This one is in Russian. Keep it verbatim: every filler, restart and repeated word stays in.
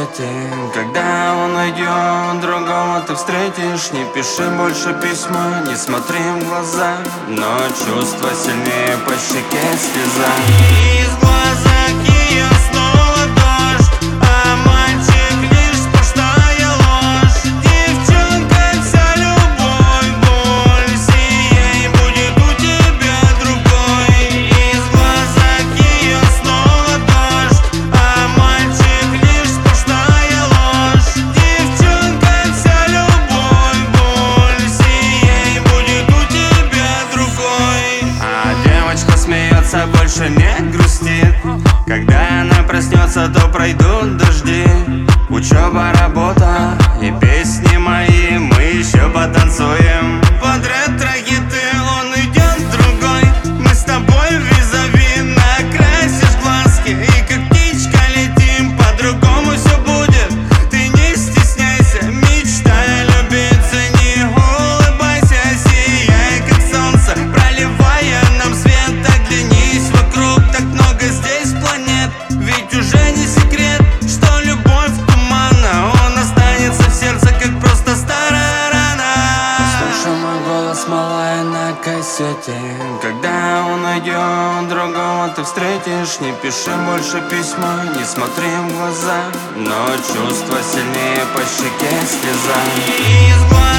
кассете. Когда он уйдет, другого ты встретишь. Не пиши больше письма, не смотри в глаза, но чувство сильнее, по щеке слеза. И из глаза ее снова дождь, а мальчик лишь сплошная ложь. Девчонка, вся любовь, боль, сия, и будет у тебя другой. Из глаза ее снова дождь, а мальчик лишь сплошная ложь. Девчонка, вся любовь, боль, сия, и будет у тебя другой. А девочка смеется, больше не грустит. Когда она проснется, то пройдут дожди. Учеба, работа и песни мои, мы еще потанцуем под ретро-хиты. Он идет с другой, мы с тобой визави. Накрасишь глазки и как птичка летим. По-другому все будет, ты не стесняйся. Мечтай любиться, не улыбайся. Сияй как солнце, проливая нам свет. Оглянись вокруг, так много здесь планет. Ведь уже не секрет, что любовь тумана. Он останется в сердце, как просто старая рана. Слушай мой голос, малая, на кассете. Когда он уйдет, другого ты встретишь. Не пиши больше письма, не смотри в глаза, но чувство сильнее, по щеке слеза. И из глаз